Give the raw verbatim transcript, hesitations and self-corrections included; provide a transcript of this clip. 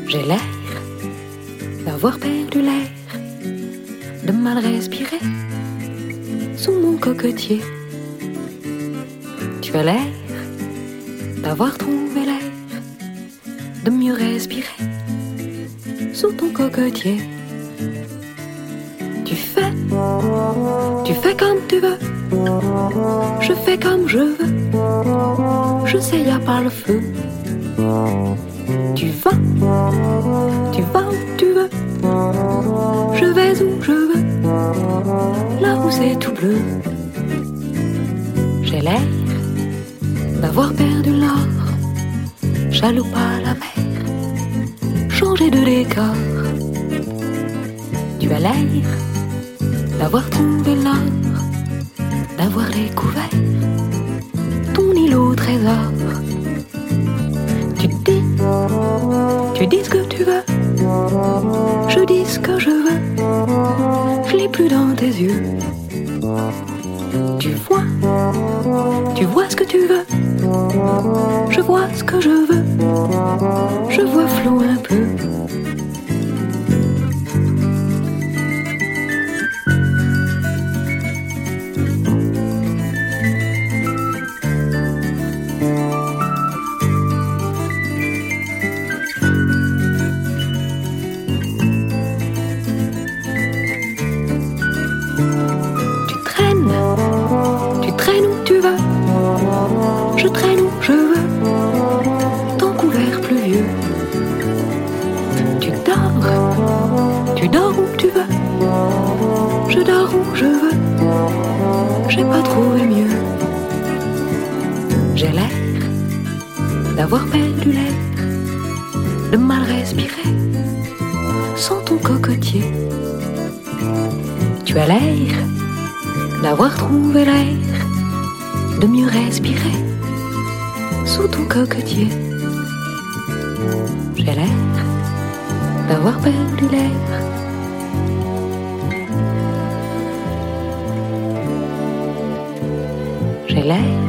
J'ai l'air d'avoir perdu l'air, de mal respirer sous mon cocotier. Tu as l'air d'avoir trouvé l'air, de mieux respirer sous ton cocotier. Tu fais, tu fais comme tu veux, je fais comme je veux, je sais y a pas le feu. Tu vas, tu vas où tu veux, je vais où je veux, là où c'est tout bleu. J'ai l'air d'avoir perdu l'or, chaloupe à la mer, changer de décor. Tu as l'air d'avoir trouvé l'or, d'avoir découvert ton île au trésor. Tu dis, tu dis ce que tu veux, je dis ce que je veux, je l'ai plus dans tes yeux. Tu vois, tu vois ce que tu veux, je vois ce que je veux, je vois flou un peu. Je traîne où je veux, ton couvert pluvieux. Tu dors, tu dors où tu veux, je dors où je veux, j'ai pas trouvé mieux. J'ai l'air d'avoir perdu l'air, de mal respirer sans ton cocotier. Tu as l'air d'avoir trouvé l'air, de mieux respirer sous ton cocotier. J'ai l'air d'avoir perdu l'air. J'ai l'air